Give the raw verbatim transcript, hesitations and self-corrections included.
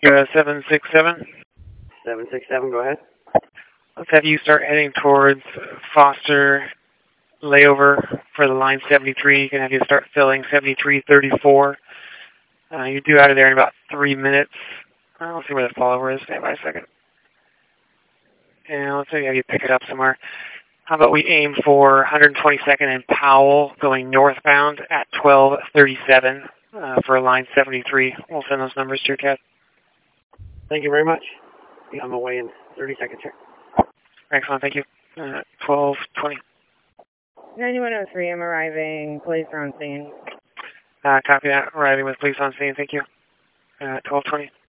Alaska seven six seven. seven six seven, go ahead. Let's have you start heading towards Foster layover for the line seventy-three. You can have you start filling seventy-three thirty-four. Uh, you're due out of there in about three minutes. Uh, let's see where the follower is. Stand by a second. And let's see how you pick it up somewhere. How about we aim for one hundred twenty-second and Powell going northbound at twelve thirty-seven uh, for line seventy-three. We'll send those numbers to your cat. Thank you very much. I'm away in thirty seconds here. Excellent, thank you. Uh, twelve twenty. ninety-one oh three, I'm arriving. Police are on scene. Uh, copy that. Arriving with police on scene, thank you. Uh, twelve twenty.